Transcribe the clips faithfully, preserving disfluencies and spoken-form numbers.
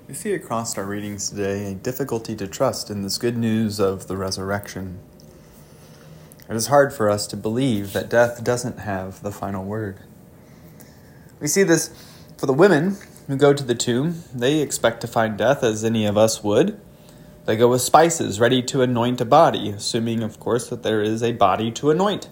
We see across our readings today a difficulty to trust in this good news of the resurrection. It is hard for us to believe that death doesn't have the final word. We see this for the women who go to the tomb. They expect to find death as any of us would. They go with spices ready to anoint a body, assuming, of course, that there is a body to anoint.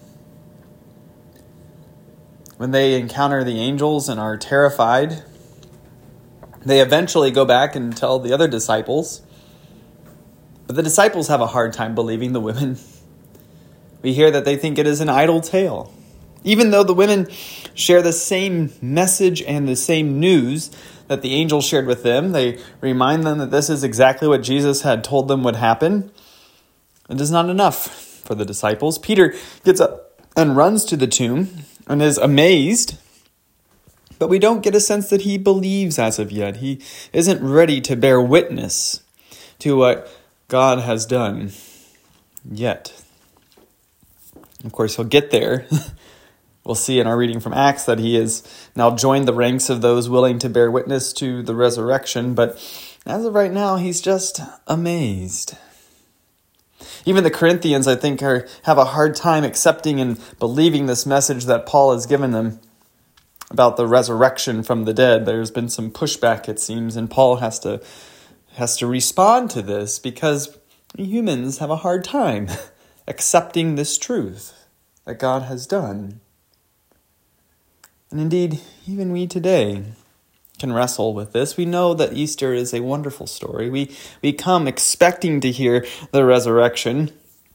When they encounter the angels and are terrified, they eventually go back and tell the other disciples. But the disciples have a hard time believing the women. We hear that they think it is an idle tale. Even though the women share the same message and the same news that the angel shared with them, they remind them that this is exactly what Jesus had told them would happen. It is not enough for the disciples. Peter gets up and runs to the tomb and is amazed. But we don't get a sense that he believes as of yet. He isn't ready to bear witness to what God has done yet. Of course, he'll get there. We'll see in our reading from Acts that he has now joined the ranks of those willing to bear witness to the resurrection. But as of right now, he's just amazed. Even the Corinthians, I think, are, have a hard time accepting and believing this message that Paul has given them about the resurrection from the dead. There's been some pushback, it seems, and Paul has to has to respond to this because humans have a hard time accepting this truth that God has done. And indeed, even we today can wrestle with this. We know that Easter is a wonderful story. We we come expecting to hear the resurrection.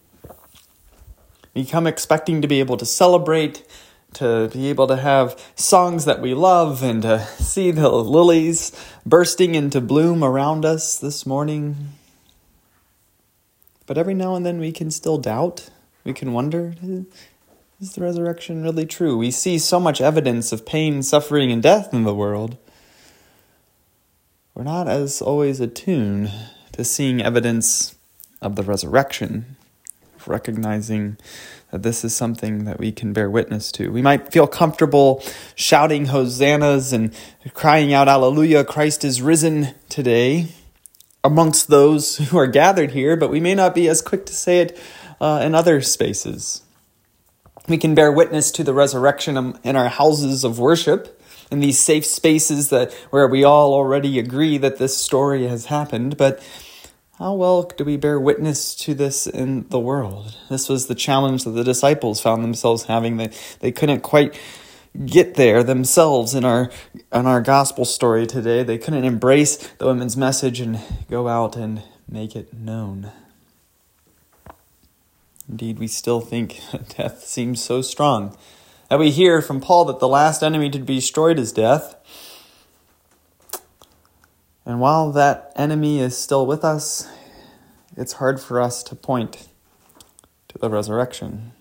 We come expecting to be able to celebrate, to be able to have songs that we love, and to see the lilies bursting into bloom around us this morning. But every now and then we can still doubt. We can wonder, is the resurrection really true? We see so much evidence of pain, suffering, and death in the world. We're not as always attuned to seeing evidence of the resurrection, recognizing that this is something that we can bear witness to. We might feel comfortable shouting hosannas and crying out, Alleluia, Christ is risen today amongst those who are gathered here, but we may not be as quick to say it uh, in other spaces. We can bear witness to the resurrection in our houses of worship, in these safe spaces that where we all already agree that this story has happened, but how well do we bear witness to this in the world? This was the challenge that the disciples found themselves having. They, they couldn't quite get there themselves in our in our gospel story today. They couldn't embrace the women's message and go out and make it known. Indeed, we still think death seems so strong that we hear from Paul that the last enemy to be destroyed is death. And while that enemy is still with us, it's hard for us to point to the resurrection.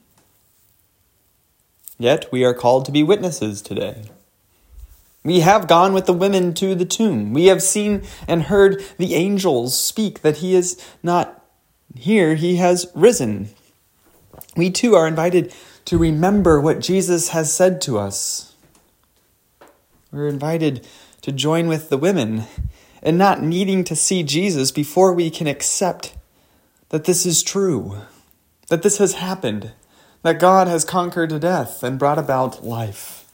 Yet we are called to be witnesses today. We have gone with the women to the tomb. We have seen and heard the angels speak that he is not here, he has risen. We too are invited to remember what Jesus has said to us. We're invited to join with the women and not needing to see Jesus before we can accept that this is true, that this has happened, that God has conquered death and brought about life.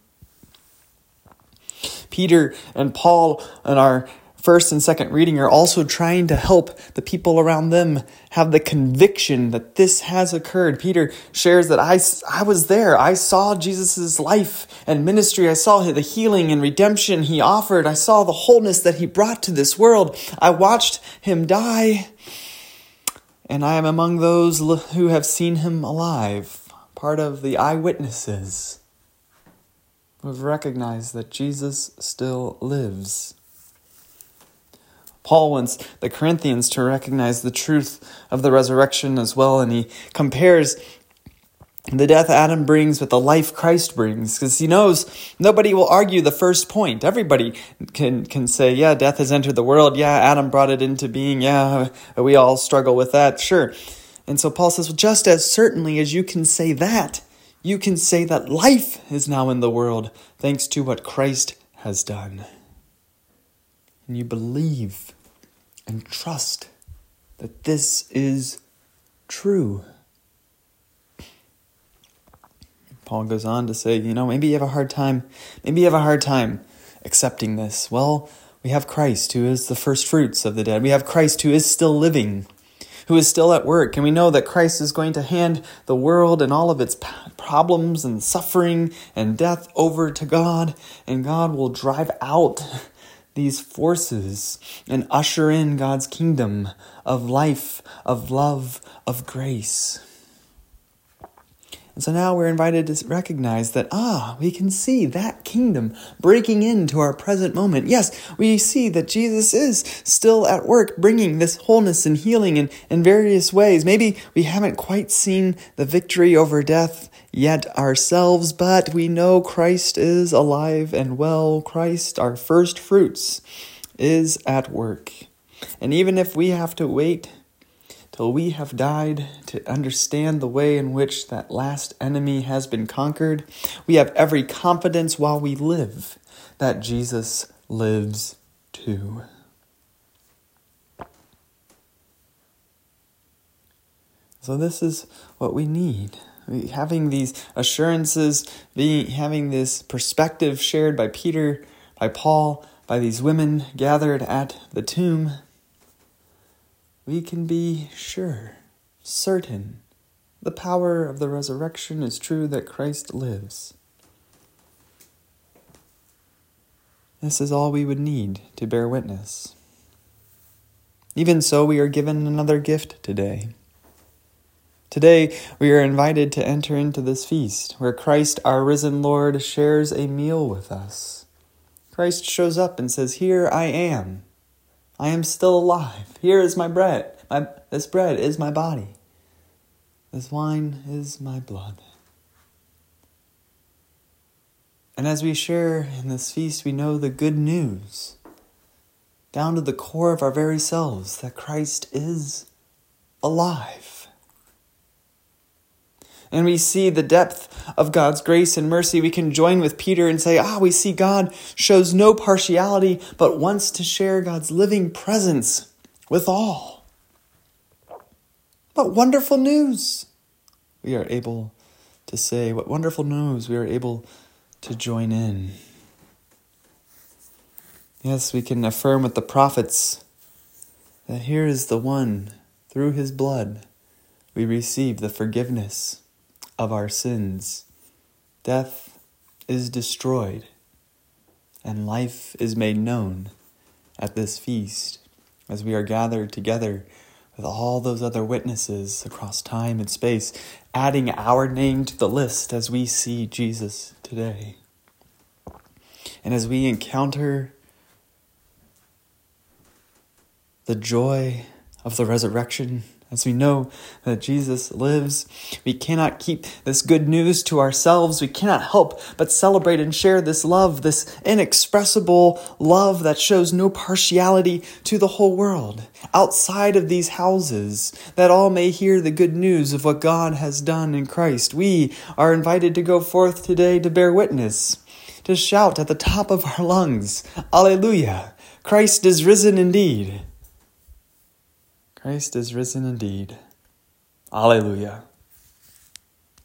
Peter and Paul in our first and second reading are also trying to help the people around them have the conviction that this has occurred. Peter shares that I, I was there. I saw Jesus' life and ministry. I saw the healing and redemption he offered. I saw the wholeness that he brought to this world. I watched him die, and I am among those who have seen him alive, part of the eyewitnesses who have recognized that Jesus still lives. Paul wants the Corinthians to recognize the truth of the resurrection as well, and he compares the death Adam brings with the life Christ brings, because he knows nobody will argue the first point. Everybody can can say, yeah, death has entered the world. Yeah, Adam brought it into being. Yeah, we all struggle with that. Sure. And so Paul says, well, just as certainly as you can say that, you can say that life is now in the world thanks to what Christ has done. and you believe and trust that this is true. Paul goes on to say, you know, maybe you have a hard time, maybe you have a hard time accepting this. Well, we have Christ, who is the first fruits of the dead. We have Christ, who is still living, who is still at work. And we know that Christ is going to hand the world and all of its problems and suffering and death over to God. And God will drive out these forces and usher in God's kingdom of life, of love, of grace. And so now we're invited to recognize that, ah, we can see that kingdom breaking into our present moment. Yes, we see that Jesus is still at work bringing this wholeness and healing in, in various ways. Maybe we haven't quite seen the victory over death yet ourselves, but we know Christ is alive and well. Christ, our first fruits, is at work. And even if we have to wait till we have died to understand the way in which that last enemy has been conquered, we have every confidence while we live that Jesus lives too. So this is what we need. Having these assurances, being, having this perspective shared by Peter, by Paul, by these women gathered at the tomb, we can be sure, certain, the power of the resurrection is true, that Christ lives. This is all we would need to bear witness. Even so, we are given another gift today. Today, we are invited to enter into this feast, where Christ, our risen Lord, shares a meal with us. Christ shows up and says, "Here I am. I am still alive. Here is my bread. My, this bread is my body. This wine is my blood." And as we share in this feast, we know the good news, down to the core of our very selves, that Christ is alive. And we see the depth of God's grace and mercy. We can join with Peter and say, ah, we see God shows no partiality, but wants to share God's living presence with all. What wonderful news we are able to say. What wonderful news we are able to join in. Yes, we can affirm with the prophets that here is the one, through his blood, we receive the forgiveness of our sins. Death is destroyed, and life is made known at this feast as we are gathered together with all those other witnesses across time and space, adding our name to the list as we see Jesus today. And as we encounter the joy of the resurrection, as we know that Jesus lives, we cannot keep this good news to ourselves. We cannot help but celebrate and share this love, this inexpressible love that shows no partiality to the whole world, outside of these houses, that all may hear the good news of what God has done in Christ. We are invited to go forth today to bear witness, to shout at the top of our lungs, Alleluia! Christ is risen indeed. Christ is risen indeed. Alleluia.